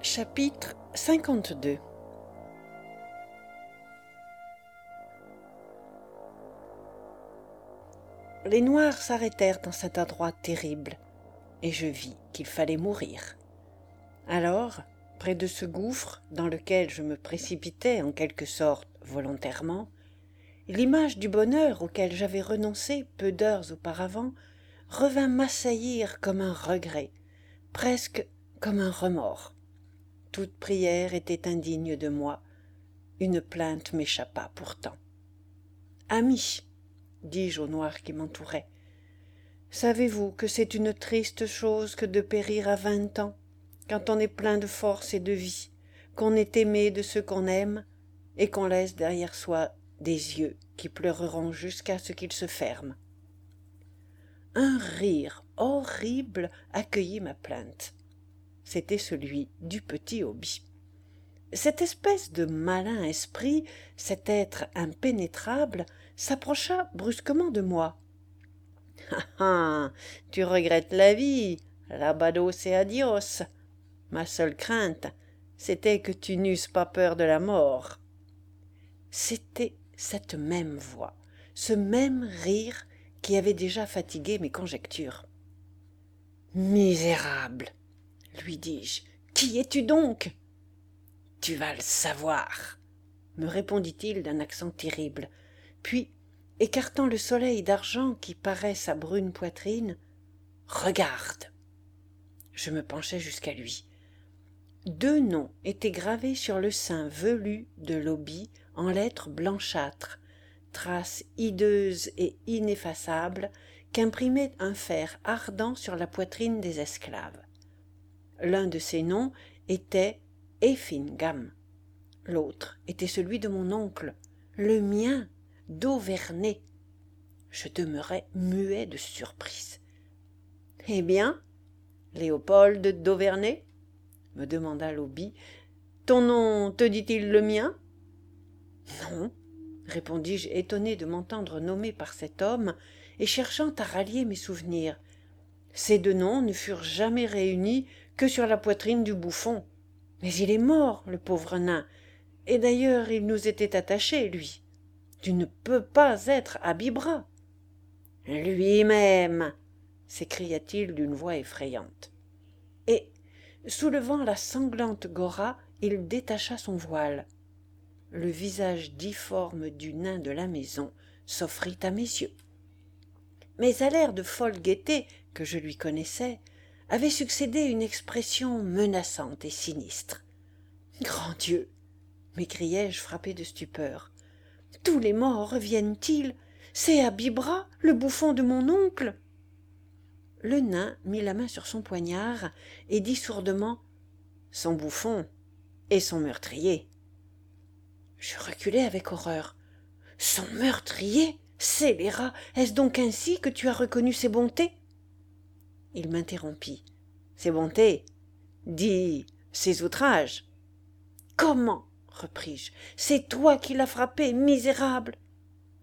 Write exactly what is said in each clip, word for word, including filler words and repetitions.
Chapitre cinquante-deux. Les Noirs s'arrêtèrent dans cet endroit terrible, et je vis qu'il fallait mourir. Alors, près de ce gouffre dans lequel je me précipitais en quelque sorte volontairement, l'image du bonheur auquel j'avais renoncé peu d'heures auparavant revint m'assaillir comme un regret, presque comme un remords. Toute prière était indigne de moi. Une plainte m'échappa pourtant. « Ami, dis-je aux Noirs qui m'entouraient, savez-vous que c'est une triste chose que de périr à vingt ans, quand on est plein de force et de vie, qu'on est aimé de ceux qu'on aime, et qu'on laisse derrière soi des yeux qui pleureront jusqu'à ce qu'ils se ferment. » Un rire horrible accueillit ma plainte. C'était celui du petit Hobby. Cette espèce de malin esprit, cet être impénétrable, s'approcha brusquement de moi. « Ah ah, tu regrettes la vie, labados et adios. Ma seule crainte, c'était que tu n'eusses pas peur de la mort. » C'était cette même voix, ce même rire qui avait déjà fatigué mes conjectures. « Misérable !» lui dis-je, « qui es-tu donc ?»« Tu vas le savoir, » me répondit-il d'un accent terrible. Puis, écartant le soleil d'argent qui parait sa brune poitrine, « Regarde !» Je me penchai jusqu'à lui. Deux noms étaient gravés sur le sein velu de l'Hobby en lettres blanchâtres, traces hideuses et ineffaçables qu'imprimait un fer ardent sur la poitrine des esclaves. L'un de ces noms était Effingham. L'autre était celui de mon oncle, le mien, d'Auverney. Je demeurai muet de surprise. « Eh bien, Léopold d'Auverney ?» me demanda l'Hobby. « Ton nom te dit-il le mien ?»« Non, » répondis-je, étonné de m'entendre nommer par cet homme et cherchant à rallier mes souvenirs. Ces deux noms ne furent jamais réunis que sur la poitrine du bouffon. Mais il est mort, le pauvre nain, et d'ailleurs il nous était attaché, lui. Tu ne peux pas être à Bibra. »« Lui-même !» s'écria-t-il d'une voix effrayante. Et, soulevant la sanglante Gora, il détacha son voile. Le visage difforme du nain de la maison s'offrit à mes yeux. Mais à l'air de folle gaieté que je lui connaissais, avait succédé une expression menaçante et sinistre. « Grand Dieu !» m'écriai-je frappé de stupeur. « Tous les morts reviennent-ils ? C'est à Bibra, le bouffon de mon oncle ?» Le nain mit la main sur son poignard et dit sourdement « Son bouffon et son meurtrier. » Je reculai avec horreur. « Son meurtrier ? Scélérat, est-ce donc ainsi que tu as reconnu ses bontés ?» Il m'interrompit. « Ses bontés ? Dis, ses outrages. »« Comment ?» repris-je. « C'est toi qui l'as frappé, misérable !»« Moi !»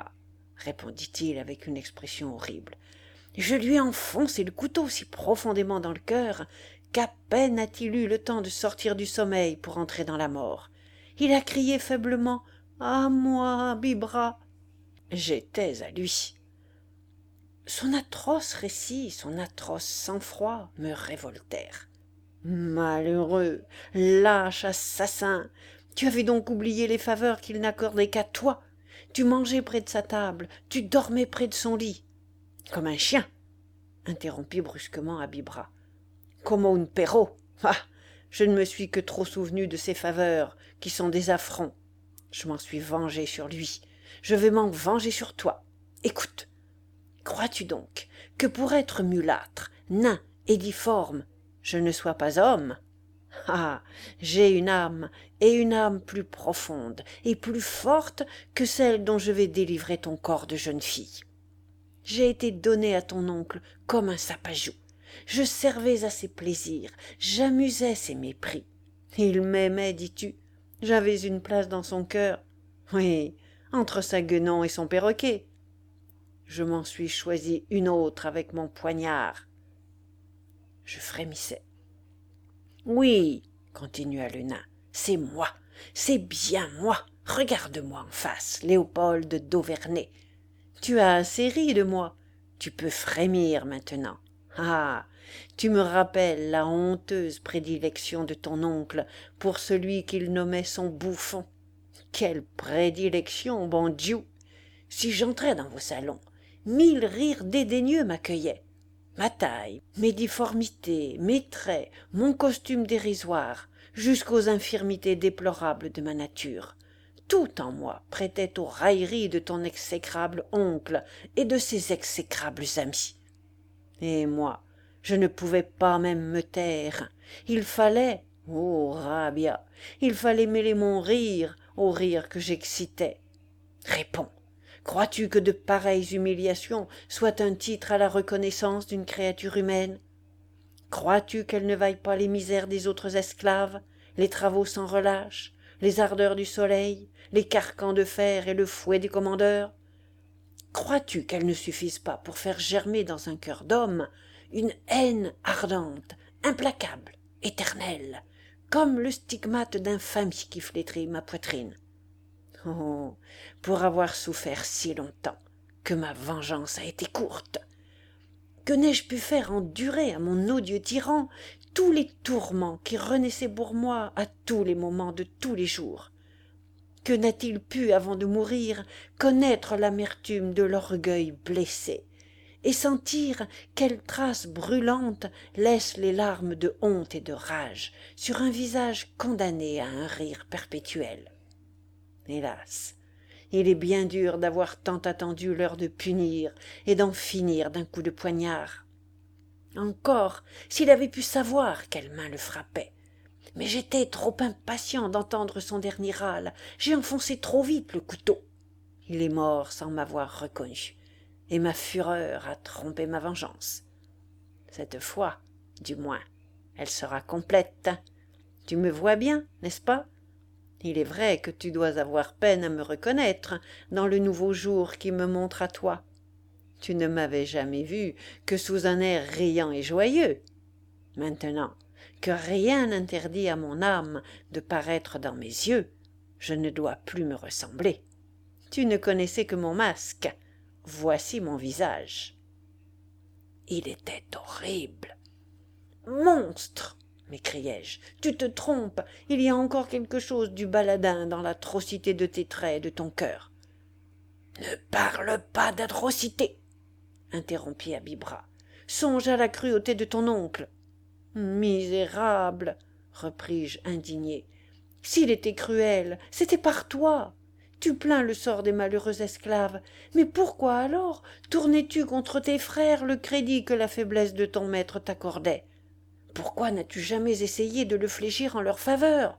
répondit-il avec une expression horrible. « Je lui ai enfoncé le couteau si profondément dans le cœur qu'à peine a-t-il eu le temps de sortir du sommeil pour entrer dans la mort. Il a crié faiblement « À moi, Bibra !» J'étais à lui. Son atroce récit, son atroce sang-froid me révoltèrent. « Malheureux, lâche assassin, tu avais donc oublié les faveurs qu'il n'accordait qu'à toi. Tu mangeais près de sa table, tu dormais près de son lit. »« Comme un chien !» interrompit brusquement Abibra. « Comme un perro. Ah, je ne me suis que trop souvenu de ses faveurs, qui sont des affronts. Je m'en suis vengé sur lui. Je vais m'en venger sur toi. Écoute, crois-tu donc que pour être mulâtre, nain et difforme, je ne sois pas homme ? Ah, j'ai une âme, et une âme plus profonde et plus forte que celle dont je vais délivrer ton corps de jeune fille. J'ai été donné à ton oncle comme un sapajou. Je servais à ses plaisirs, j'amusais ses mépris. Il m'aimait, dis-tu ? J'avais une place dans son cœur. Oui, entre sa guenon et son perroquet. Je m'en suis choisi une autre avec mon poignard. Je frémissais. « Oui, continua le nain. C'est moi, c'est bien moi. Regarde-moi en face, Léopold d'Auverney. Tu as assez ri de moi, tu peux frémir maintenant. Ah, tu me rappelles la honteuse prédilection de ton oncle pour celui qu'il nommait son bouffon. Quelle prédilection, bon Dieu! Si j'entrais dans vos salons, mille rires dédaigneux m'accueillaient. Ma taille, mes difformités, mes traits, mon costume dérisoire, jusqu'aux infirmités déplorables de ma nature, tout en moi prêtait aux railleries de ton exécrable oncle et de ses exécrables amis. Et moi, je ne pouvais pas même me taire. Il fallait, ô rabbia, il fallait mêler mon rire au rire que j'excitais. Réponds, crois-tu que de pareilles humiliations soient un titre à la reconnaissance d'une créature humaine? Crois-tu qu'elle ne vaille pas les misères des autres esclaves, les travaux sans relâche, les ardeurs du soleil, les carcans de fer et le fouet des commandeurs? Crois-tu qu'elle ne suffise pas pour faire germer dans un cœur d'homme une haine ardente, implacable, éternelle, comme le stigmate d'infamie qui flétrit ma poitrine? Oh, pour avoir souffert si longtemps, que ma vengeance a été courte! Que n'ai-je pu faire endurer à mon odieux tyran tous les tourments qui renaissaient pour moi à tous les moments de tous les jours? Que n'a-t-il pu, avant de mourir, connaître l'amertume de l'orgueil blessé, et sentir quelles traces brûlantes laissent les larmes de honte et de rage sur un visage condamné à un rire perpétuel? Hélas, il est bien dur d'avoir tant attendu l'heure de punir et d'en finir d'un coup de poignard. Encore, s'il avait pu savoir quelle main le frappait. Mais j'étais trop impatient d'entendre son dernier râle, j'ai enfoncé trop vite le couteau. Il est mort sans m'avoir reconnu, et ma fureur a trompé ma vengeance. Cette fois, du moins, elle sera complète. Tu me vois bien, n'est-ce pas? Il est vrai que tu dois avoir peine à me reconnaître dans le nouveau jour qui me montre à toi. Tu ne m'avais jamais vu que sous un air riant et joyeux. Maintenant que rien n'interdit à mon âme de paraître dans mes yeux, je ne dois plus me ressembler. Tu ne connaissais que mon masque. Voici mon visage. Il était horrible. Monstre! m'écriai-je, tu te trompes, il y a encore quelque chose du baladin dans l'atrocité de tes traits et de ton cœur. Ne parle pas d'atrocité, interrompit Abibra. Songe à la cruauté de ton oncle. Misérable, repris-je indigné. S'il était cruel, c'était par toi. Tu plains le sort des malheureux esclaves, mais pourquoi alors tournais-tu contre tes frères le crédit que la faiblesse de ton maître t'accordait? Pourquoi n'as-tu jamais essayé de le fléchir en leur faveur?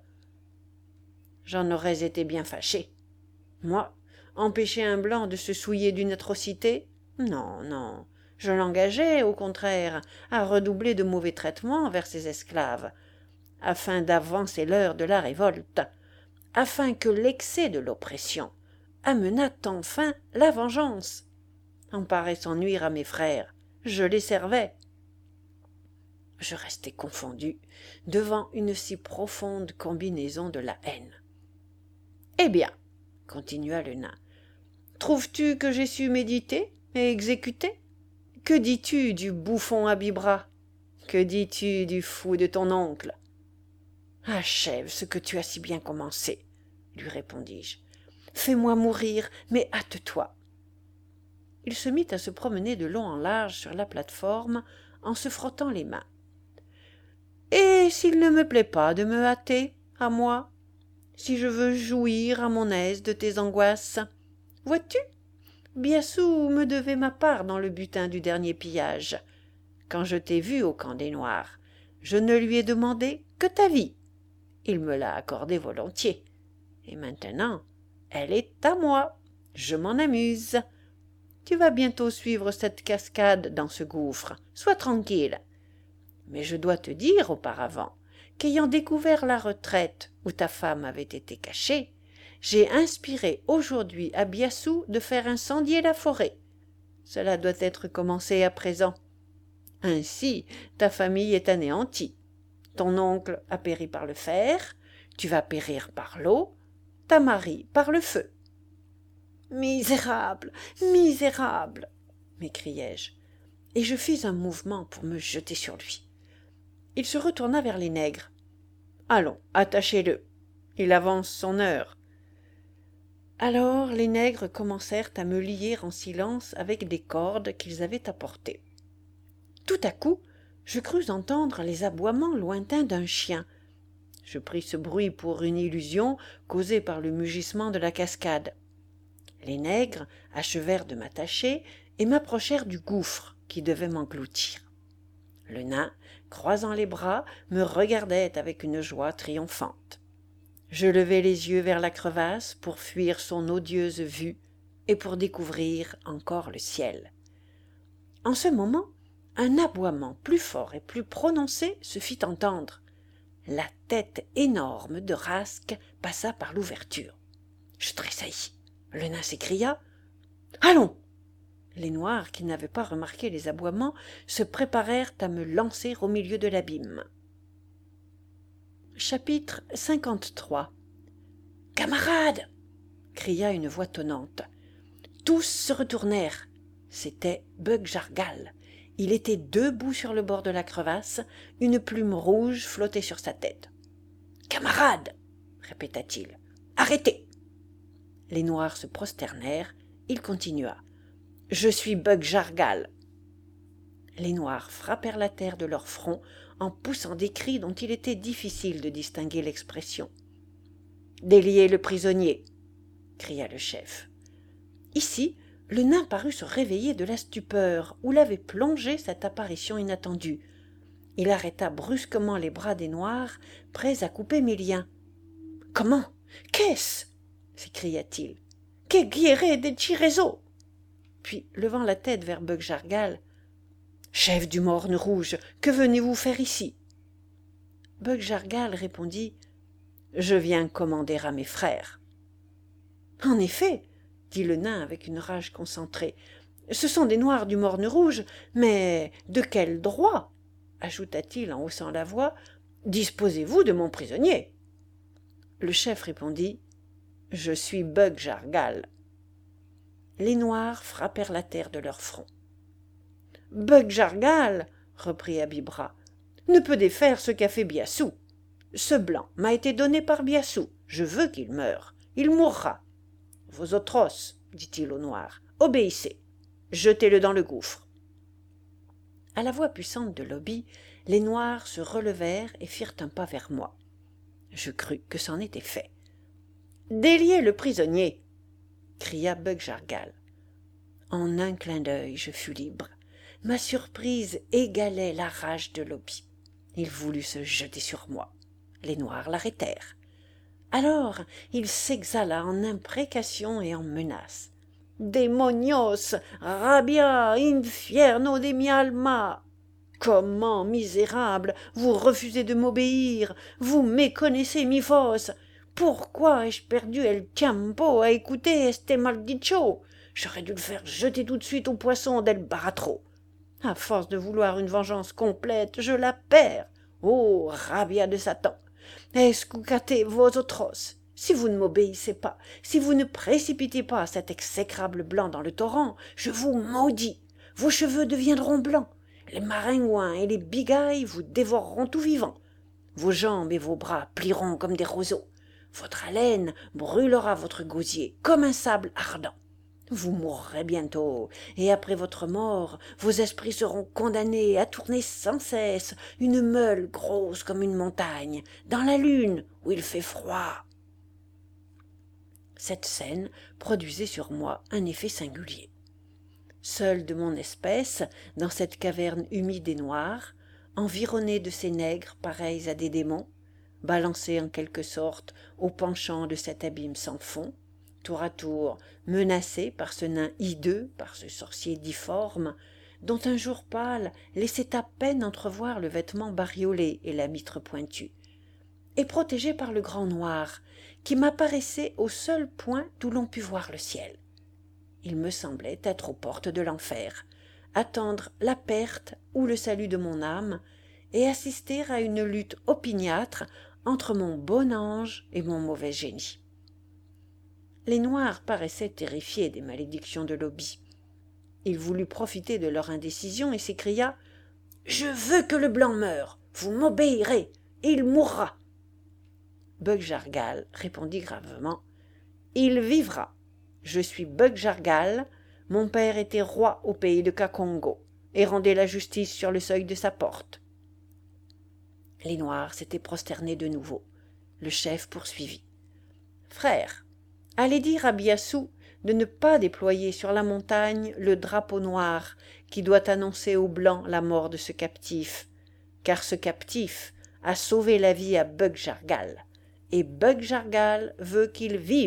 J'en aurais été bien fâché. Moi, empêcher un blanc de se souiller d'une atrocité? Non, non. Je l'engageais, au contraire, à redoubler de mauvais traitements envers ses esclaves, afin d'avancer l'heure de la révolte, afin que l'excès de l'oppression amenât enfin la vengeance. En paraissant nuire à mes frères, je les servais. Je restai confondu devant une si profonde combinaison de la haine. « Eh bien, continua le nain, trouves-tu que j'ai su méditer et exécuter? Que dis-tu du bouffon Abibra? Que dis-tu du fou de ton oncle? Achève ce que tu as si bien commencé, lui répondis-je. Fais-moi mourir, mais hâte-toi. Il se mit à se promener de long en large sur la plate-forme en se frottant les mains. Et s'il ne me plaît pas de me hâter, à moi, si je veux jouir à mon aise de tes angoisses, vois-tu, Biassou me devait ma part dans le butin du dernier pillage. Quand je t'ai vu au camp des Noirs, je ne lui ai demandé que ta vie. Il me l'a accordée volontiers. Et maintenant, elle est à moi. Je m'en amuse. Tu vas bientôt suivre cette cascade dans ce gouffre. Sois tranquille. Mais je dois te dire auparavant qu'ayant découvert la retraite où ta femme avait été cachée, j'ai inspiré aujourd'hui à Biassou de faire incendier la forêt. Cela doit être commencé à présent. Ainsi, ta famille est anéantie. ton oncle a péri par le fer, tu vas périr par l'eau, ta Marie par le feu. »« Misérable, misérable !» m'écriai-je, et je fis un mouvement pour me jeter sur lui. Il se retourna vers les nègres. « Allons, attachez-le, il avance son heure. » Alors les nègres commencèrent à me lier en silence avec des cordes qu'ils avaient apportées. Tout à coup, je crus entendre les aboiements lointains d'un chien. Je pris ce bruit pour une illusion causée par le mugissement de la cascade. Les nègres achevèrent de m'attacher et m'approchèrent du gouffre qui devait m'engloutir. Le nain, croisant les bras, me regardait avec une joie triomphante. Je levai les yeux vers la crevasse pour fuir son odieuse vue et pour découvrir encore le ciel. En ce moment, un aboiement plus fort et plus prononcé se fit entendre. La tête énorme de Rasque passa par l'ouverture. Je tressaillis. Le nain s'écria « Allons !» Les Noirs, qui n'avaient pas remarqué les aboiements, se préparèrent à me lancer au milieu de l'abîme. Chapitre cinquante-trois. Camarades ! Cria une voix tonnante. Tous se retournèrent. C'était Bug-Jargal. Il était debout sur le bord de la crevasse, une plume rouge flottait sur sa tête. « Camarades !» répéta-t-il. « Arrêtez !» Les Noirs se prosternèrent. Il continua. « Je suis Bug-Jargal. » Les Noirs frappèrent la terre de leur front en poussant des cris dont il était difficile de distinguer l'expression. « Déliez le prisonnier !» cria le chef. Ici, le nain parut se réveiller de la stupeur où l'avait plongé cette apparition inattendue. Il arrêta brusquement les bras des Noirs, prêts à couper mes liens. « Comment ? Qu'est-ce » s'écria-t-il. « Que guéré de Chirezo ?» Puis, levant la tête vers Bug-Jargal, « Chef du Morne Rouge, que venez-vous faire ici ?» Bug-Jargal répondit « Je viens commander à mes frères. »« En effet, » dit le nain avec une rage concentrée, « ce sont des Noirs du Morne Rouge, mais de quel droit ?» ajouta-t-il en haussant la voix, « disposez-vous de mon prisonnier ?» Le chef répondit « Je suis Bug-Jargal. » Les Noirs frappèrent la terre de leur front. « Bug-Jargal, reprit Abibra, ne peut défaire ce qu'a fait Biassou. Ce blanc m'a été donné par Biassou. Je veux qu'il meure. Il mourra. Vosotros, dit-il aux Noirs, obéissez. Jetez-le dans le gouffre. » À la voix puissante de Lobi, les Noirs se relevèrent et firent un pas vers moi. Je crus que c'en était fait. « Déliez le prisonnier !» cria Bug-Jargal. En un clin d'œil, je fus libre. Ma surprise égalait la rage de Lobi. Il voulut se jeter sur moi. Les Noirs l'arrêtèrent. Alors il s'exhala en imprécations et en menaces. « Démonios, rabia, infierno de mi alma ! Comment, misérable, vous refusez de m'obéir? Vous méconnaissez mi voz. Pourquoi ai-je perdu el tiempo à écouter este maldicho? J'aurais dû le faire jeter tout de suite au poisson del baratro. À force de vouloir une vengeance complète, je la perds. Oh, rabia de Satan! Escucate vosotros! Si vous ne m'obéissez pas, si vous ne précipitez pas cet exécrable blanc dans le torrent, je vous maudis. Vos cheveux deviendront blancs. Les maringouins et les bigailles vous dévoreront tout vivant. Vos jambes et vos bras plieront comme des roseaux. Votre haleine brûlera votre gosier comme un sable ardent. Vous mourrez bientôt, et après votre mort, vos esprits seront condamnés à tourner sans cesse une meule grosse comme une montagne, dans la lune où il fait froid. » Cette scène produisait sur moi un effet singulier. Seul de mon espèce, dans cette caverne humide et noire, environné de ces nègres pareils à des démons, balancé en quelque sorte au penchant de cet abîme sans fond, tour à tour menacé par ce nain hideux, par ce sorcier difforme, dont un jour pâle laissait à peine entrevoir le vêtement bariolé et la mitre pointue, et protégé par le grand noir, qui m'apparaissait au seul point d'où l'on put voir le ciel. Il me semblait être aux portes de l'enfer, attendre la perte ou le salut de mon âme, et assister à une lutte opiniâtre entre mon bon ange et mon mauvais génie. Les Noirs paraissaient terrifiés des malédictions de Lobby. Il voulut profiter de leur indécision et s'écria « Je veux que le blanc meure, vous m'obéirez, il mourra !» Bug Jargal répondit gravement « Il vivra. Je suis Bug Jargal, mon père était roi au pays de Kakongo et rendait la justice sur le seuil de sa porte. » Les Noirs s'étaient prosternés de nouveau. Le chef poursuivit. « Frère, allez dire à Biassou de ne pas déployer sur la montagne le drapeau noir qui doit annoncer aux Blancs la mort de ce captif, car ce captif a sauvé la vie à Bug Jargal, et Bug Jargal veut qu'il vive. »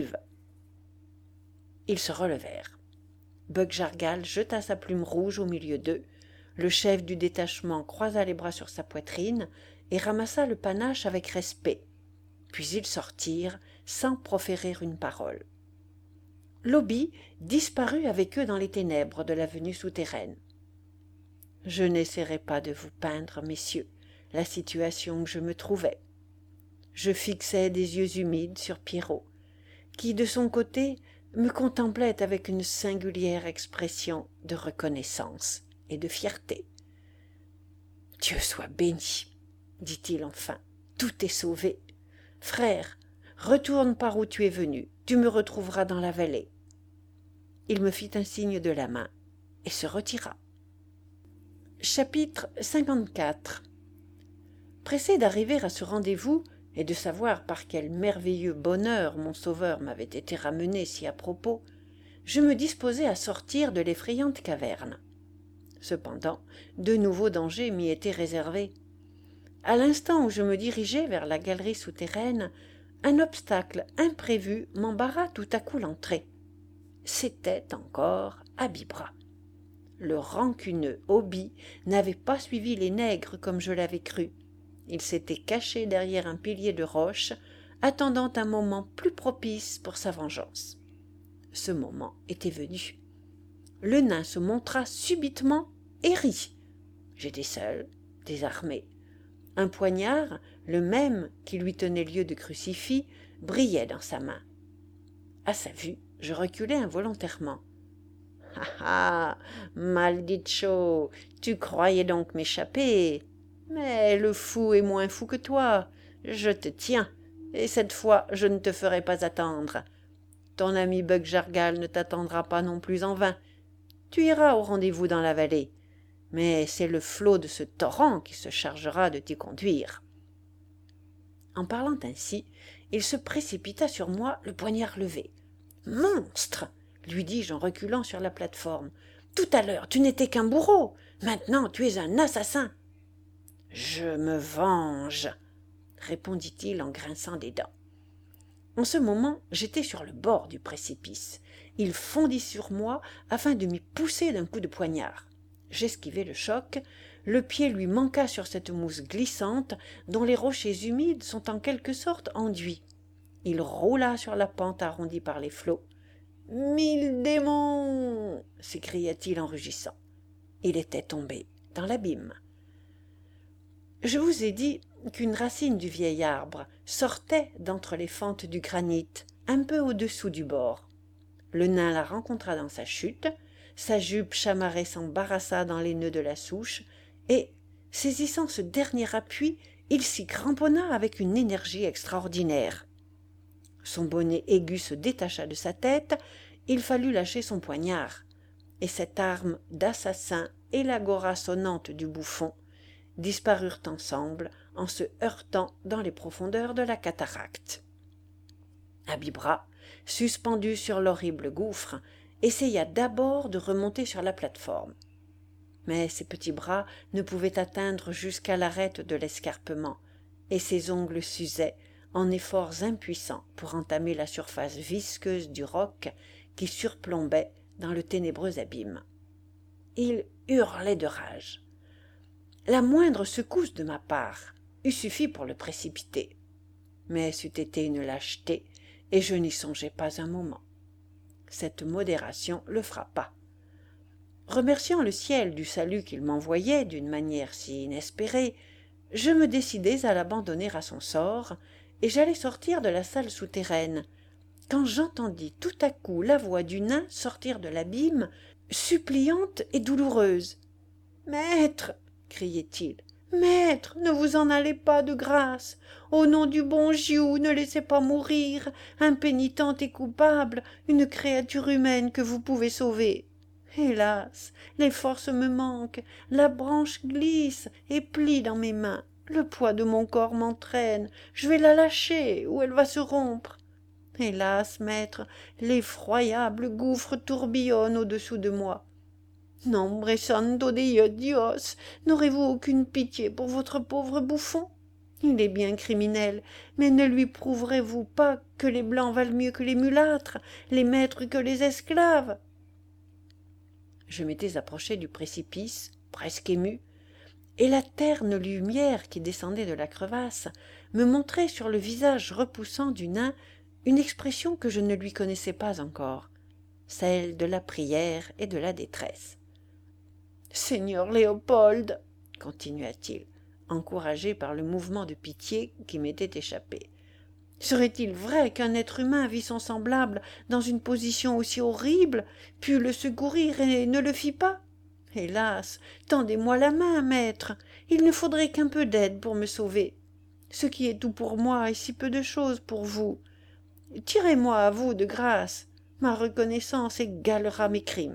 Ils se relevèrent. Bug Jargal jeta sa plume rouge au milieu d'eux, le chef du détachement croisa les bras sur sa poitrine et ramassa le panache avec respect, puis ils sortirent sans proférer une parole. Lobby disparut avec eux dans les ténèbres de l'avenue souterraine. Je n'essaierai pas de vous peindre, messieurs, la situation où je me trouvais. Je fixais des yeux humides sur Pierrot, qui, de son côté, me contemplait avec une singulière expression de reconnaissance et de fierté. « Dieu soit béni !» dit-il enfin. « Tout est sauvé. Frère, retourne par où tu es venu, tu me retrouveras dans la vallée. » Il me fit un signe de la main et se retira. Chapitre cinquante-quatre. Pressé d'arriver à ce rendez-vous et de savoir par quel merveilleux bonheur mon sauveur m'avait été ramené si à propos, je me disposai à sortir de l'effrayante caverne. Cependant, de nouveaux dangers m'y étaient réservés. À l'instant où je me dirigeais vers la galerie souterraine, un obstacle imprévu m'embarra tout à coup l'entrée. C'était encore Abibra. Le rancuneux Obi n'avait pas suivi les nègres comme je l'avais cru. Il s'était caché derrière un pilier de roche, attendant un moment plus propice pour sa vengeance. Ce moment était venu. Le nain se montra subitement et rit. J'étais seul, désarmé. Un poignard, le même qui lui tenait lieu de crucifix, brillait dans sa main. À sa vue, je reculai involontairement. « Ah ah, maldicho, tu croyais donc m'échapper. Mais le fou est moins fou que toi. Je te tiens, et cette fois je ne te ferai pas attendre. Ton ami Bug Jargal ne t'attendra pas non plus en vain. Tu iras au rendez-vous dans la vallée, mais c'est le flot de ce torrent qui se chargera de t'y conduire. » En parlant ainsi, il se précipita sur moi, le poignard levé. « Monstre !» lui dis-je en reculant sur la plate-forme. « Tout à l'heure, tu n'étais qu'un bourreau. Maintenant, tu es un assassin. »« Je me venge !» répondit-il en grinçant des dents. En ce moment, j'étais sur le bord du précipice. Il fondit sur moi afin de m'y pousser d'un coup de poignard. J'esquivai le choc. Le pied lui manqua sur cette mousse glissante dont les rochers humides sont en quelque sorte enduits. Il roula sur la pente arrondie par les flots. « Mille démons !» s'écria-t-il en rugissant. Il était tombé dans l'abîme. Je vous ai dit qu'une racine du vieil arbre sortait d'entre les fentes du granit, un peu au-dessous du bord. Le nain la rencontra dans sa chute, sa jupe chamarrée s'embarrassa dans les nœuds de la souche, et, saisissant ce dernier appui, il s'y cramponna avec une énergie extraordinaire. Son bonnet aigu se détacha de sa tête, il fallut lâcher son poignard, et cette arme d'assassin et la gora sonnante du bouffon disparurent ensemble en se heurtant dans les profondeurs de la cataracte. Abibra, suspendu sur l'horrible gouffre, essaya d'abord de remonter sur la plate-forme. Mais ses petits bras ne pouvaient atteindre jusqu'à l'arête de l'escarpement, et ses ongles s'usaient en efforts impuissants pour entamer la surface visqueuse du roc qui surplombait dans le ténébreux abîme. Il hurlait de rage. La moindre secousse de ma part eût suffi pour le précipiter, mais c'eût été une lâcheté, et je n'y songeais pas un moment. Cette modération le frappa. Remerciant le ciel du salut qu'il m'envoyait d'une manière si inespérée, je me décidais à l'abandonner à son sort, et j'allais sortir de la salle souterraine, quand j'entendis tout à coup la voix du nain sortir de l'abîme, suppliante et douloureuse. « Maître !» criait-il. « Maître, ne vous en allez pas de grâce. Au nom du bon Jiu, ne laissez pas mourir, impénitente et coupable, une créature humaine que vous pouvez sauver. Hélas, les forces me manquent, la branche glisse et plie dans mes mains, le poids de mon corps m'entraîne, je vais la lâcher ou elle va se rompre. Hélas, maître, l'effroyable gouffre tourbillonne au-dessous de moi. Nombre santo de Dios, n'aurez-vous aucune pitié pour votre pauvre bouffon? Il est bien criminel, mais ne lui prouverez-vous pas que les blancs valent mieux que les mulâtres, les maîtres que les esclaves? » Je m'étais approché du précipice, presque ému, et la terne lumière qui descendait de la crevasse me montrait sur le visage repoussant du nain une expression que je ne lui connaissais pas encore, celle de la prière et de la détresse. « Seigneur Léopold, » continua-t-il, encouragé par le mouvement de pitié qui m'était échappé, « serait-il vrai qu'un être humain vit son semblable dans une position aussi horrible, pût le secourir et ne le fit pas? Hélas, tendez-moi la main, maître, il ne faudrait qu'un peu d'aide pour me sauver. Ce qui est tout pour moi est si peu de chose pour vous. Tirez-moi à vous de grâce, ma reconnaissance égalera mes crimes. »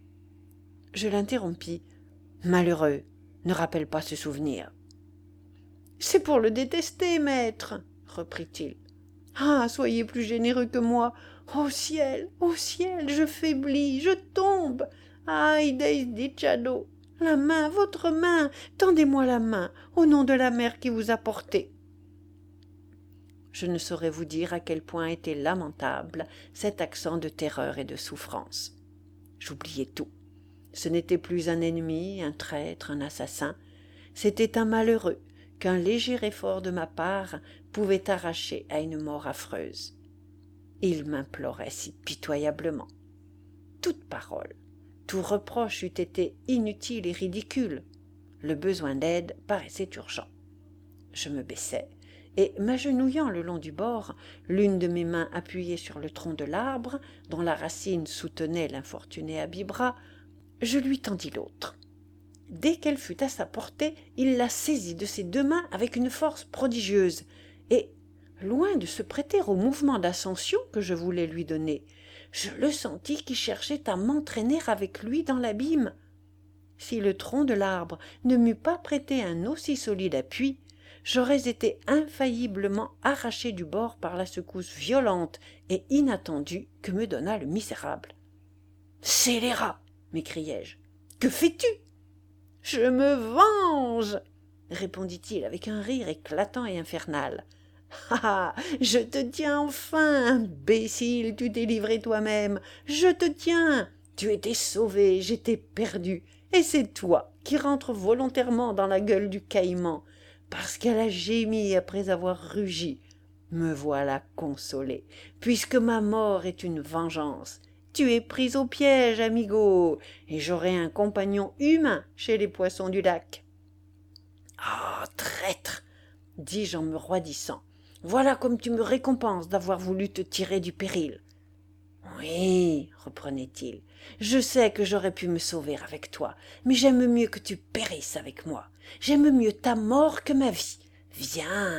Je l'interrompis. « Malheureux, ne rappelle pas ce souvenir. »« C'est pour le détester, maître, » reprit-il. « Ah, soyez plus généreux que moi. Ô ciel, ô ciel, je faiblis, je tombe. Aïe desdichado, la main, votre main, tendez-moi la main, au nom de la mère qui vous a porté. » Je ne saurais vous dire à quel point était lamentable cet accent de terreur et de souffrance. J'oubliais tout. Ce n'était plus un ennemi, un traître, un assassin. C'était un malheureux qu'un léger effort de ma part pouvait arracher à une mort affreuse. Il m'implorait si pitoyablement. Toute parole, tout reproche eût été inutile et ridicule. Le besoin d'aide paraissait urgent. Je me baissai, et m'agenouillant le long du bord, l'une de mes mains appuyée sur le tronc de l'arbre, dont la racine soutenait l'infortuné Abibra, je lui tendis l'autre. Dès qu'elle fut à sa portée, il la saisit de ses deux mains avec une force prodigieuse, et, loin de se prêter au mouvement d'ascension que je voulais lui donner, je le sentis qui cherchait à m'entraîner avec lui dans l'abîme. Si le tronc de l'arbre ne m'eût pas prêté un aussi solide appui, j'aurais été infailliblement arraché du bord par la secousse violente et inattendue que me donna le misérable. « Scélérat !» m'écriai-je. « Que fais-tu ?»« Je me venge !» répondit-il avec un rire éclatant et infernal. « Ah, je te tiens enfin, imbécile, tu t'es livré toi-même. Je te tiens. Tu étais sauvé, j'étais perdu. Et c'est toi qui rentres volontairement dans la gueule du caïman, parce qu'elle a gémi après avoir rugi. Me voilà consolé, puisque ma mort est une vengeance. Tu es pris au piège, amigo, et j'aurai un compagnon humain chez les poissons du lac. »« Ah, traître !» dis-je en me roidissant. « Voilà comme tu me récompenses d'avoir voulu te tirer du péril. »« Oui, reprenait-il, je sais que j'aurais pu me sauver avec toi, mais j'aime mieux que tu périsses avec moi. J'aime mieux ta mort que ma vie. Viens !»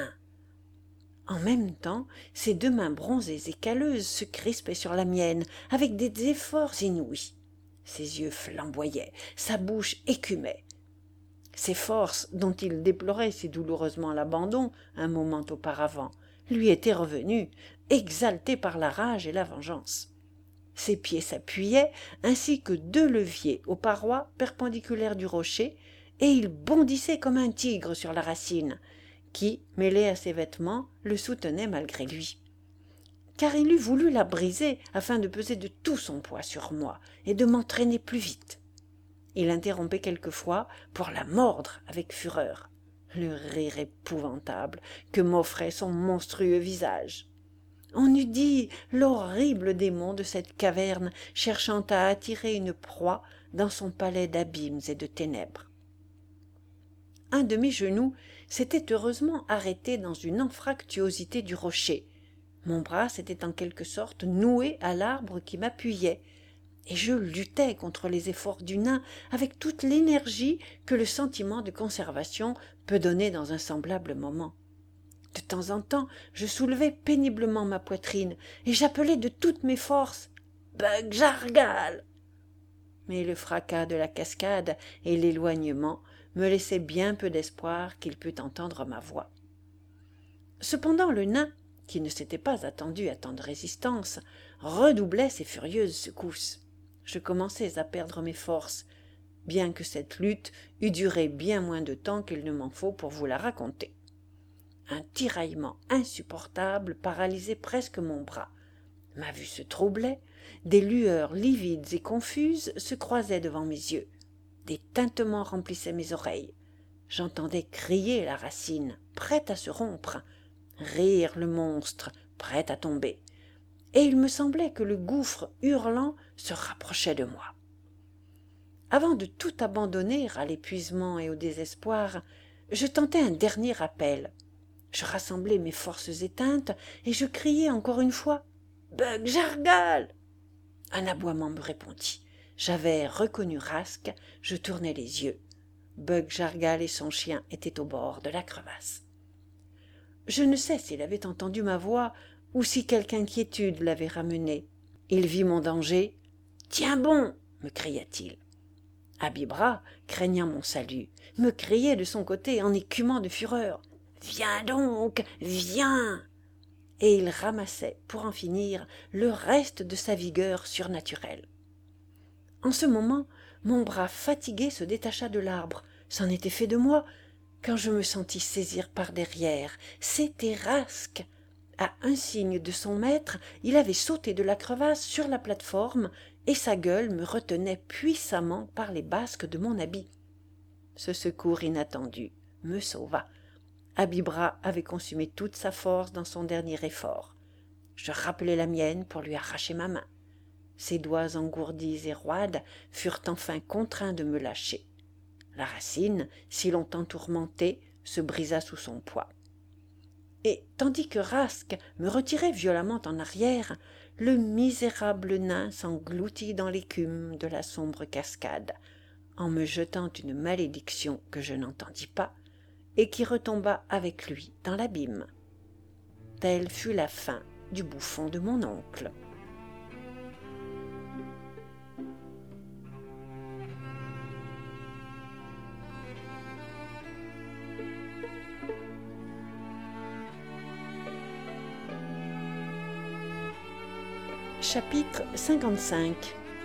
En même temps, ses deux mains bronzées et calleuses se crispaient sur la mienne avec des efforts inouïs. Ses yeux flamboyaient, sa bouche écumait. Ses forces, dont il déplorait si douloureusement l'abandon un moment auparavant, lui étaient revenues, exaltées par la rage et la vengeance. Ses pieds s'appuyaient, ainsi que deux leviers, aux parois perpendiculaires du rocher, et il bondissait comme un tigre sur la racine, qui, mêlée à ses vêtements, le soutenait malgré lui. Car il eût voulu la briser afin de peser de tout son poids sur moi et de m'entraîner plus vite. Il interrompait quelquefois pour la mordre avec fureur, le rire épouvantable que m'offrait son monstrueux visage. On eût dit l'horrible démon de cette caverne cherchant à attirer une proie dans son palais d'abîmes et de ténèbres. un de mes genoux s'était heureusement arrêté dans une anfractuosité du rocher. Mon bras s'était en quelque sorte noué à l'arbre qui m'appuyait, et je luttais contre les efforts du nain avec toute l'énergie que le sentiment de conservation peut donner dans un semblable moment. De temps en temps, je soulevais péniblement ma poitrine, et j'appelais de toutes mes forces « Bug Jargal !» Mais le fracas de la cascade et l'éloignement me laissaient bien peu d'espoir qu'il pût entendre ma voix. Cependant le nain, qui ne s'était pas attendu à tant de résistance, redoublait ses furieuses secousses. Je commençais à perdre mes forces, bien que cette lutte eût duré bien moins de temps qu'il ne m'en faut pour vous la raconter. Un tiraillement insupportable paralysait presque mon bras. Ma vue se troublait, des lueurs livides et confuses se croisaient devant mes yeux, des tintements remplissaient mes oreilles. J'entendais crier la racine, prête à se rompre, rire le monstre, prêt à tomber, et il me semblait que le gouffre hurlant se rapprochait de moi. Avant de tout abandonner à l'épuisement et au désespoir, je tentai un dernier appel. Je rassemblai mes forces éteintes et je criai encore une fois « Bug Jargal !» Un aboiement me répondit. J'avais reconnu Rask, je tournai les yeux. Bug Jargal et son chien étaient au bord de la crevasse. Je ne sais s'il avait entendu ma voix ou si quelque inquiétude l'avait ramené. Il vit mon danger. « Tiens bon !» me cria-t-il. Abibra, craignant mon salut, me criait de son côté en écumant de fureur. « Viens donc, viens !» Et il ramassait, pour en finir, le reste de sa vigueur surnaturelle. En ce moment, mon bras fatigué se détacha de l'arbre. C'en était fait de moi, quand je me sentis saisir par derrière. C'était Rask. À un signe de son maître, il avait sauté de la crevasse sur la plate-forme et sa gueule me retenait puissamment par les basques de mon habit. Ce secours inattendu me sauva. Abibra avait consumé toute sa force dans son dernier effort. Je rappelai la mienne pour lui arracher ma main. Ses doigts engourdis et roides furent enfin contraints de me lâcher. La racine, si longtemps tourmentée, se brisa sous son poids. Et tandis que Rask me retirait violemment en arrière, le misérable nain s'engloutit dans l'écume de la sombre cascade, en me jetant une malédiction que je n'entendis pas, et qui retomba avec lui dans l'abîme. Telle fut la fin du bouffon de mon oncle. Chapitre cinquante-cinq.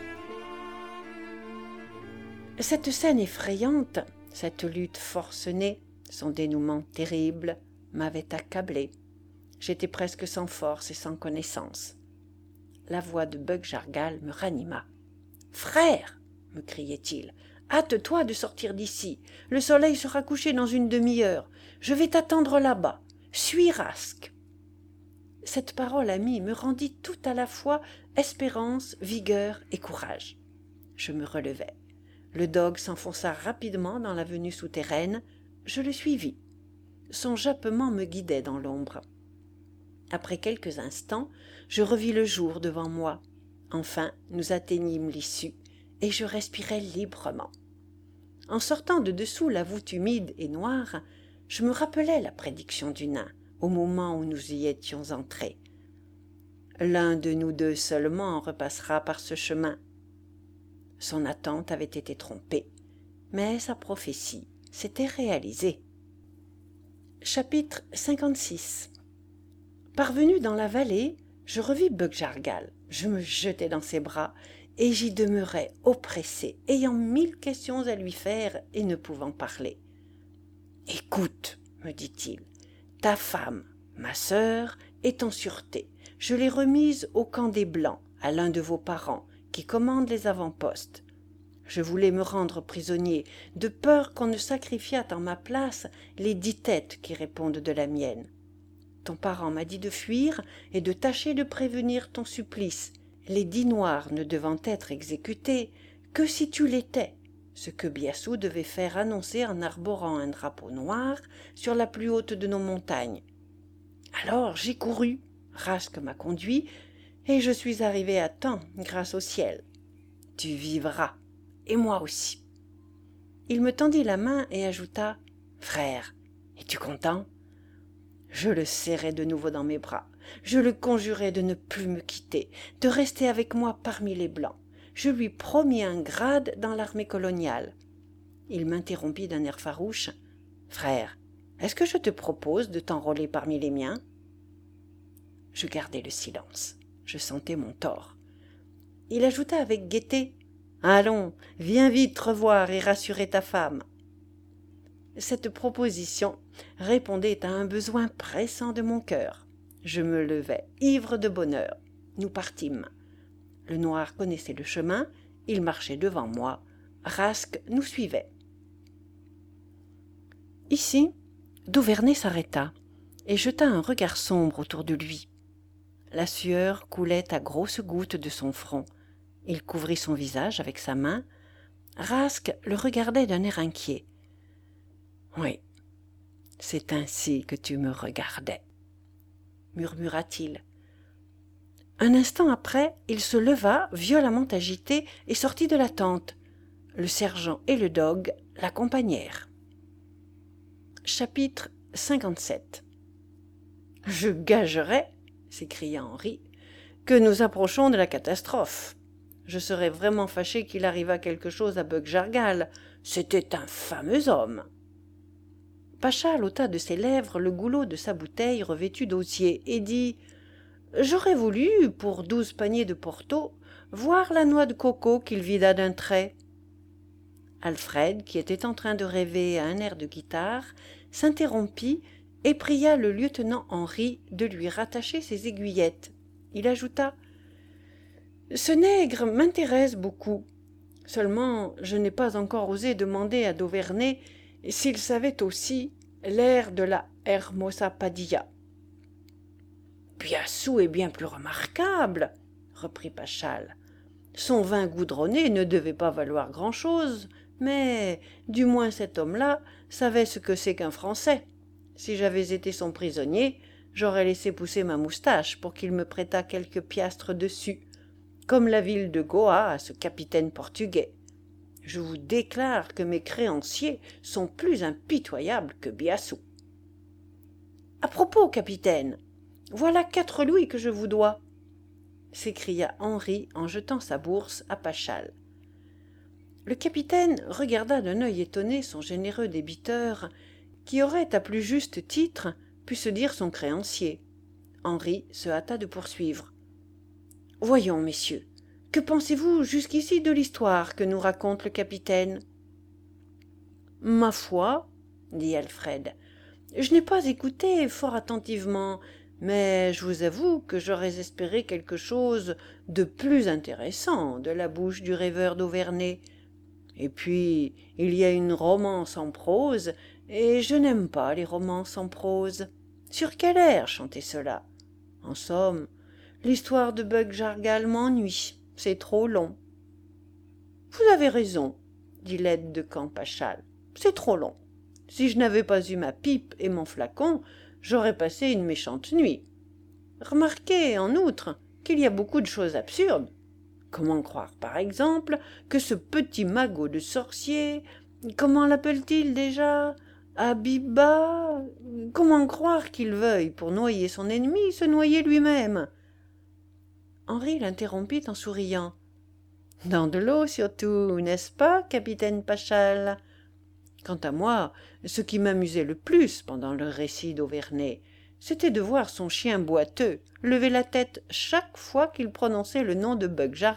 Cette scène effrayante, cette lutte forcenée, son dénouement terrible, m'avait accablé. J'étais presque sans force et sans connaissance. La voix de Bug Jargal me ranima. « Frère !» me criait-il, « hâte-toi de sortir d'ici. Le soleil sera couché dans une demi-heure. Je vais t'attendre là-bas. Suis Rask. » Cette parole amie me rendit tout à la fois espérance, vigueur et courage. Je me relevai. Le dogue s'enfonça rapidement dans l'avenue souterraine. Je le suivis. Son jappement me guidait dans l'ombre. Après quelques instants, je revis le jour devant moi. Enfin, nous atteignîmes l'issue, et je respirai librement. En sortant de dessous la voûte humide et noire, je me rappelai la prédiction du nain, au moment où nous y étions entrés. L'un de nous deux seulement repassera par ce chemin. Son attente avait été trompée, mais sa prophétie s'était réalisée. Chapitre cinquante-six. Parvenu dans la vallée, je revis Bug Jargal. Je me jetai dans ses bras et j'y demeurai oppressé, ayant mille questions à lui faire et ne pouvant parler. « Écoute, me dit-il, ta femme, ma sœur, est en sûreté. Je l'ai remise au camp des Blancs, à l'un de vos parents, qui commande les avant-postes. Je voulais me rendre prisonnier, de peur qu'on ne sacrifiât en ma place les dix têtes qui répondent de la mienne. Ton parent m'a dit de fuir et de tâcher de prévenir ton supplice, les dix noirs ne devant être exécutés que si tu l'étais. ce que Biassou devait faire annoncer en arborant un drapeau noir sur la plus haute de nos montagnes. Alors j'y courus, Rasque m'a conduit, et je suis arrivé à temps, grâce au ciel. Tu vivras, et moi aussi. Il me tendit la main et ajouta « Frère, es-tu content ?» Je le serrai de nouveau dans mes bras. Je le conjurai de ne plus me quitter, de rester avec moi parmi les Blancs. Je lui promis un grade dans l'armée coloniale. Il m'interrompit d'un air farouche. « Frère, est-ce que je te propose de t'enrôler parmi les miens ?» Je gardai le silence. Je sentais mon tort. Il ajouta avec gaieté. « Allons, viens vite revoir et rassurer ta femme. » Cette proposition répondait à un besoin pressant de mon cœur. Je me levai, ivre de bonheur. Nous partîmes. Le noir connaissait le chemin, il marchait devant moi. Rasque nous suivait. Ici, Dauvernet s'arrêta et jeta un regard sombre autour de lui. La sueur coulait à grosses gouttes de son front. Il couvrit son visage avec sa main. Rasque le regardait d'un air inquiet. « Oui, c'est ainsi que tu me regardais, » murmura-t-il. Un instant après, il se leva, violemment agité, et sortit de la tente. Le sergent et le dogue l'accompagnèrent. Chapitre cinquante-sept. « Je gagerais, » s'écria Henri, « que nous approchons de la catastrophe. Je serais vraiment fâché qu'il arrivât quelque chose à Bug-Jargal. C'était un fameux homme. » Paschal ôta de ses lèvres le goulot de sa bouteille revêtue d'osier et dit « J'aurais voulu, pour douze paniers de Porto, voir la noix de coco qu'il vida d'un trait. » Alfred, qui était en train de rêver à un air de guitare, s'interrompit et pria le lieutenant Henri de lui rattacher ses aiguillettes. Il ajouta « Ce nègre m'intéresse beaucoup. Seulement, je n'ai pas encore osé demander à Dauvernet s'il savait aussi l'air de la Hermosa Padilla. »« Biassou est bien plus remarquable, » reprit Paschal. « Son vin goudronné ne devait pas valoir grand-chose, mais du moins cet homme-là savait ce que c'est qu'un Français. Si j'avais été son prisonnier, j'aurais laissé pousser ma moustache pour qu'il me prêtât quelques piastres dessus, comme la ville de Goa à ce capitaine portugais. Je vous déclare que mes créanciers sont plus impitoyables que Biassou. »« À propos, capitaine, voilà quatre louis que je vous dois, » s'écria Henri en jetant sa bourse à Paschal. Le capitaine regarda d'un œil étonné son généreux débiteur, qui aurait à plus juste titre pu se dire son créancier. Henri se hâta de poursuivre. « Voyons, messieurs, que pensez-vous jusqu'ici de l'histoire que nous raconte le capitaine ?»« Ma foi, » dit Alfred, « je n'ai pas écouté fort attentivement, mais je vous avoue que j'aurais espéré quelque chose de plus intéressant de la bouche du rêveur d'Auvernet. Et puis, il y a une romance en prose, et je n'aime pas les romances en prose. Sur quel air chanter cela? En somme, l'histoire de Bug-Jargal m'ennuie. C'est trop long. »« Vous avez raison, » dit l'aide de camp Paschal. « C'est trop long. Si je n'avais pas eu ma pipe et mon flacon, j'aurais passé une méchante nuit. Remarquez, en outre, qu'il y a beaucoup de choses absurdes. Comment croire, par exemple, que ce petit magot de sorcier, comment l'appelle-t-il déjà, Abiba, comment croire qu'il veuille, pour noyer son ennemi, se noyer lui-même ?» Henri l'interrompit en souriant. « Dans de l'eau surtout, n'est-ce pas, capitaine Paschal ? Quant à moi, ce qui m'amusait le plus pendant le récit d'Auvernet, c'était de voir son chien boiteux lever la tête chaque fois qu'il prononçait le nom de Bug-Jargal. »«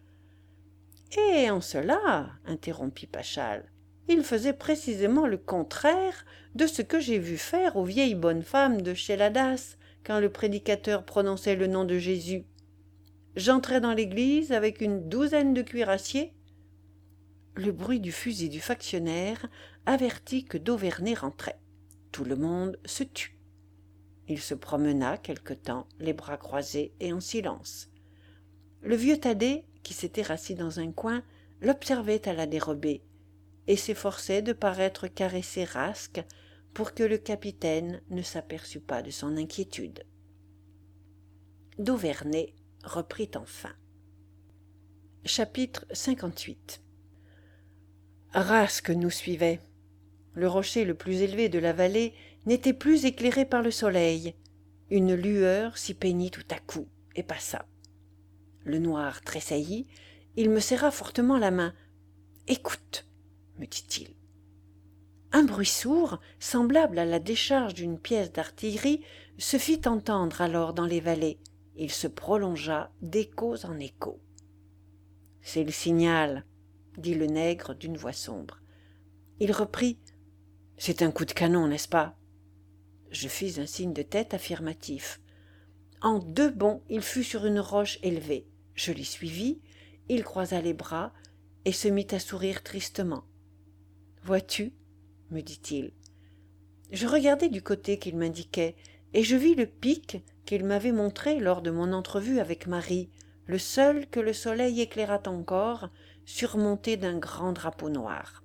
Et en cela, interrompit Paschal, il faisait précisément le contraire de ce que j'ai vu faire aux vieilles bonnes femmes de Chéladas quand le prédicateur prononçait le nom de Jésus. J'entrais dans l'église avec une douzaine de cuirassiers. » Le bruit du fusil du factionnaire avertit que Dauvernet rentrait. Tout le monde se tut. Il se promena quelque temps, les bras croisés et en silence. Le vieux Thaddée, qui s'était rassis dans un coin, l'observait à la dérobée et s'efforçait de paraître caresser Rasque pour que le capitaine ne s'aperçût pas de son inquiétude. D'Auverney reprit enfin. Chapitre cinquante-huit. Rasque nous suivait. Le rocher le plus élevé de la vallée n'était plus éclairé par le soleil. Une lueur s'y peignit tout à coup et passa. Le noir tressaillit, il me serra fortement la main. « Écoute !» me dit-il. Un bruit sourd, semblable à la décharge d'une pièce d'artillerie, se fit entendre alors dans les vallées. Il se prolongea d'échos en échos. « C'est le signal, » dit le nègre d'une voix sombre. Il reprit. « C'est un coup de canon, n'est-ce pas ?» Je fis un signe de tête affirmatif. En deux bonds, il fut sur une roche élevée. Je l'y suivis, il croisa les bras et se mit à sourire tristement. « Vois-tu » me dit-il. Je regardai du côté qu'il m'indiquait, et je vis le pic qu'il m'avait montré lors de mon entrevue avec Marie, le seul que le soleil éclairât encore, surmonté d'un grand drapeau noir.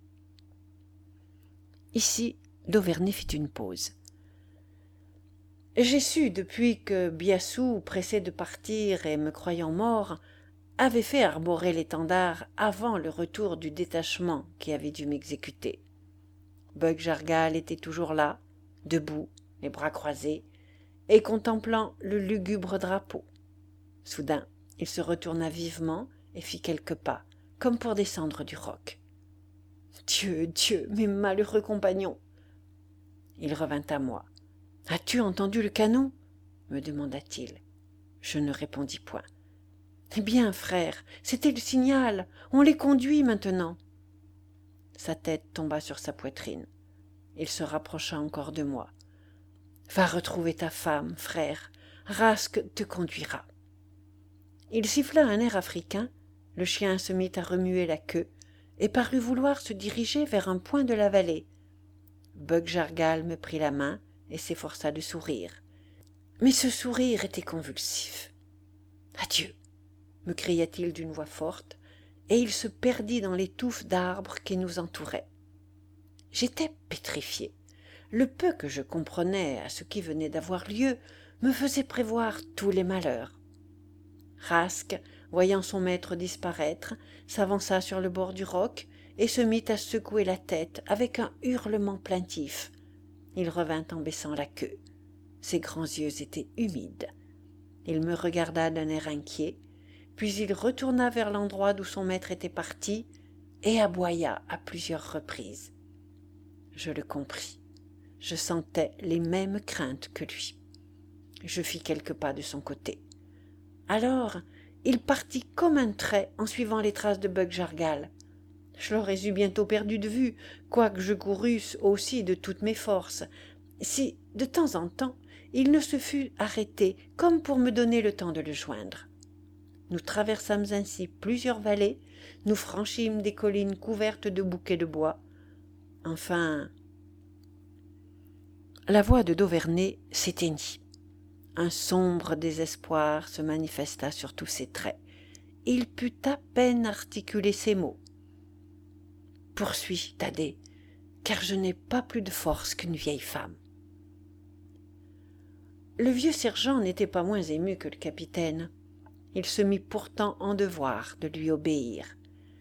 Ici, d'Auverney fit une pause. J'ai su depuis que Biassou, pressé de partir et me croyant mort, avait fait arborer l'étendard avant le retour du détachement qui avait dû m'exécuter. Bug Jargal était toujours là, debout, les bras croisés, et contemplant le lugubre drapeau. Soudain, il se retourna vivement et fit quelques pas, comme pour descendre du roc. « Dieu, Dieu, mes malheureux compagnons !» Il revint à moi. « As-tu entendu le canon ?» me demanda-t-il. Je ne répondis point. « Eh bien, frère, c'était le signal. On les conduit maintenant. » Sa tête tomba sur sa poitrine. Il se rapprocha encore de moi. « Va retrouver ta femme, frère. Rasque te conduira. » Il siffla un air africain, le chien se mit à remuer la queue et parut vouloir se diriger vers un point de la vallée. Bug Jargal me prit la main et s'efforça de sourire. Mais ce sourire était convulsif. « Adieu !» me cria-t-il d'une voix forte, et il se perdit dans les touffes d'arbres qui nous entouraient. J'étais pétrifié. Le peu que je comprenais à ce qui venait d'avoir lieu me faisait prévoir tous les malheurs. Rasque, voyant son maître disparaître, s'avança sur le bord du roc et se mit à secouer la tête avec un hurlement plaintif. Il revint en baissant la queue. Ses grands yeux étaient humides. Il me regarda d'un air inquiet, puis il retourna vers l'endroit d'où son maître était parti et aboya à plusieurs reprises. Je le compris. Je sentais les mêmes craintes que lui. Je fis quelques pas de son côté. Alors, il partit comme un trait en suivant les traces de Bug Jargal. Je l'aurais eu bientôt perdu de vue, quoique je courusse aussi de toutes mes forces, si, de temps en temps, il ne se fût arrêté comme pour me donner le temps de le joindre. Nous traversâmes ainsi plusieurs vallées, nous franchîmes des collines couvertes de bouquets de bois. Enfin, la voix de d'Auverney s'éteignit. Un sombre désespoir se manifesta sur tous ses traits. Il put à peine articuler ces mots. « Poursuis, Thaddée, car je n'ai pas plus de force qu'une vieille femme. » Le vieux sergent n'était pas moins ému que le capitaine. Il se mit pourtant en devoir de lui obéir.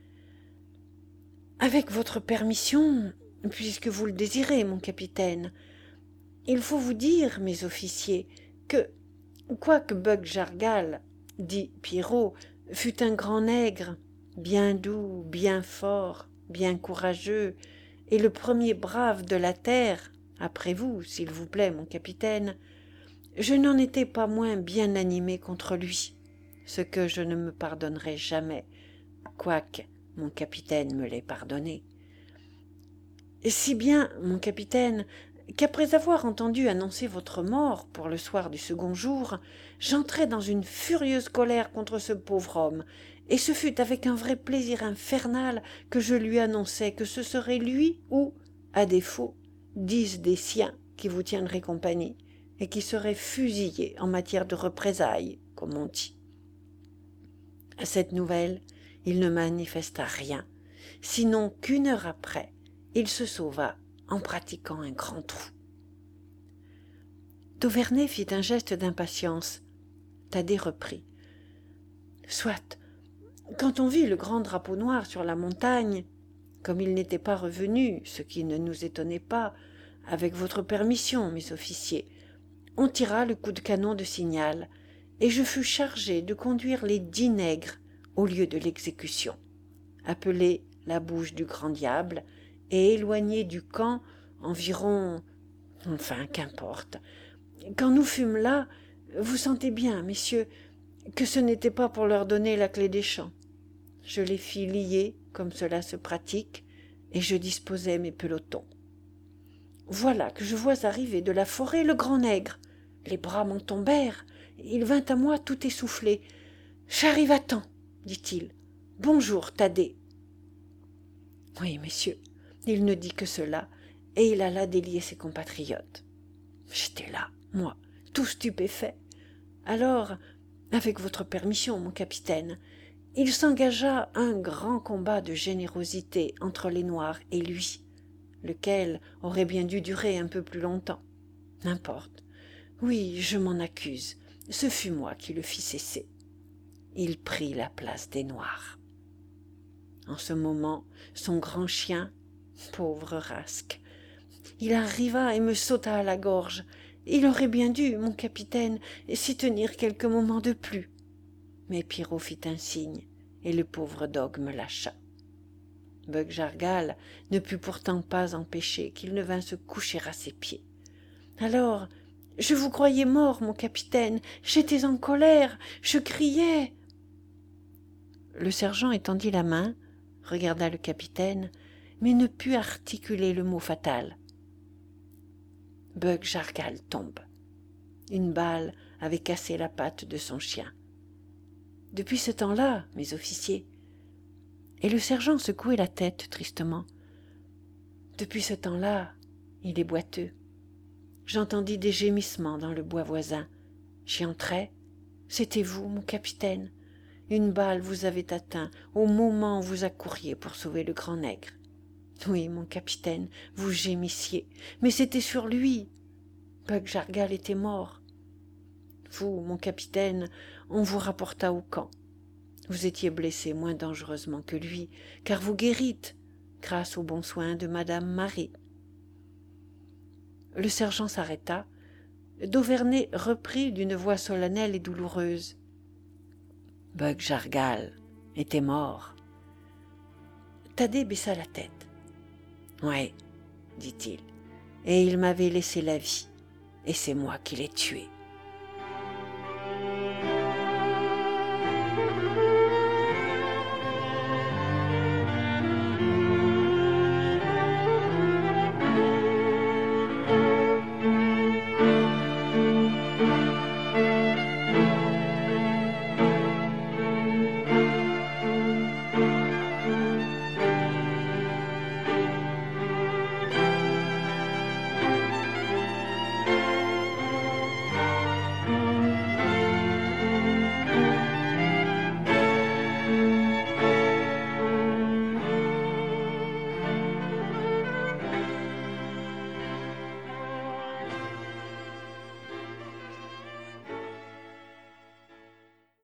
« Avec votre permission, puisque vous le désirez, mon capitaine, il faut vous dire, mes officiers, que, quoique Bug Jargal, dit Pierrot, fût un grand nègre, bien doux, bien fort, bien courageux, et le premier brave de la terre, après vous, s'il vous plaît, mon capitaine, je n'en étais pas moins bien animé contre lui, ce que je ne me pardonnerai jamais, quoique mon capitaine me l'ait pardonné. Si bien, mon capitaine, qu'après avoir entendu annoncer votre mort pour le soir du second jour, j'entrai dans une furieuse colère contre ce pauvre homme, et ce fut avec un vrai plaisir infernal que je lui annonçai que ce serait lui ou, à défaut, dix des siens qui vous tiendraient compagnie, et qui seraient fusillés en matière de représailles, comme on dit. À cette nouvelle, il ne manifesta rien, sinon qu'une heure après, il se sauva en pratiquant un grand trou. Dauvernet fit un geste d'impatience. Thaddée reprit. « Soit, quand on vit le grand drapeau noir sur la montagne, comme il n'était pas revenu, ce qui ne nous étonnait pas, avec votre permission, mes officiers, on tira le coup de canon de signal, et je fus chargé de conduire les dix nègres au lieu de l'exécution, appelé la bouche du grand diable, et éloigné du camp environ... enfin, qu'importe. Quand nous fûmes là, vous sentez bien, messieurs, que ce n'était pas pour leur donner la clé des champs. Je les fis lier, comme cela se pratique, et je disposai mes pelotons. Voilà que je vois arriver de la forêt le grand nègre. Les bras m'en tombèrent. Il vint à moi tout essoufflé. « J'arrive à temps, dit-il. Bonjour, Thaddée. » Oui, messieurs, il ne dit que cela, et il alla délier ses compatriotes. J'étais là, moi, tout stupéfait. Alors, avec votre permission, mon capitaine, il s'engagea un grand combat de générosité entre les Noirs et lui, lequel aurait bien dû durer un peu plus longtemps. N'importe. Oui, je m'en accuse. Ce fut moi qui le fis cesser. Il prit la place des Noirs. En ce moment, son grand chien, pauvre rasque, il arriva et me sauta à la gorge. Il aurait bien dû, mon capitaine, s'y tenir quelques moments de plus. Mais Pierrot fit un signe, et le pauvre dogue me lâcha. Bug-Jargal ne put pourtant pas empêcher qu'il ne vînt se coucher à ses pieds. Alors, je vous croyais mort, mon capitaine, j'étais en colère, je criais. Le sergent étendit la main, regarda le capitaine, mais ne put articuler le mot fatal. Bug-Jargal tombe. Une balle avait cassé la patte de son chien. Depuis ce temps-là, mes officiers, et le sergent secouait la tête tristement, depuis ce temps-là, il est boiteux. J'entendis des gémissements dans le bois voisin. J'y entrai. C'était vous, mon capitaine. Une balle vous avait atteint au moment où vous accouriez pour sauver le grand nègre. Oui, mon capitaine, vous gémissiez, mais c'était sur lui. Bug-Jargal était mort. Vous, mon capitaine, on vous rapporta au camp. Vous étiez blessé moins dangereusement que lui, car vous guérîtes, grâce aux bons soins de madame Marie. Le sergent s'arrêta. Dauvernet reprit d'une voix solennelle et douloureuse. Bug-Jargal était mort. Thaddée baissa la tête. Oui, dit-il, et il m'avait laissé la vie, et c'est moi qui l'ai tué.